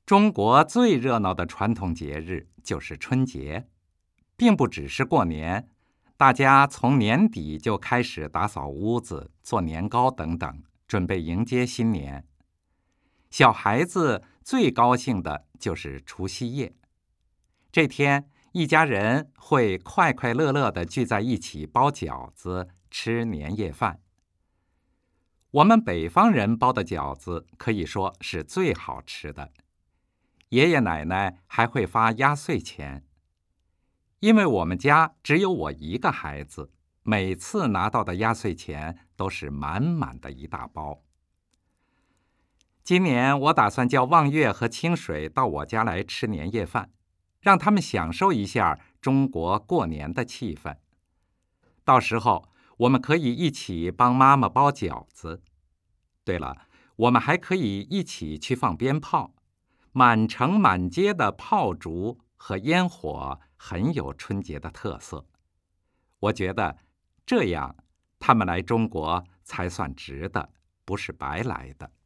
中国最热闹的传统节日就是春节，并不只是过年，大家从年底就开始打扫屋子、做年糕等等，准备迎接新年。小孩子最高兴的就是除夕夜，这天一家人会快快乐乐地聚在一起包饺子、吃年夜饭。我们北方人包的饺子可以说是最好吃的，爷爷奶奶还会发压岁钱。因为我们家只有我一个孩子，每次拿到的压岁钱都是满满的一大包。今年我打算叫望月和清水到我家来吃年夜饭，让他们享受一下中国过年的气氛。到时候我们可以一起帮妈妈包饺子。对了，我们还可以一起去放鞭炮，满城满街的炮竹和烟火很有春节的特色。我觉得这样他们来中国才算值的，不是白来的。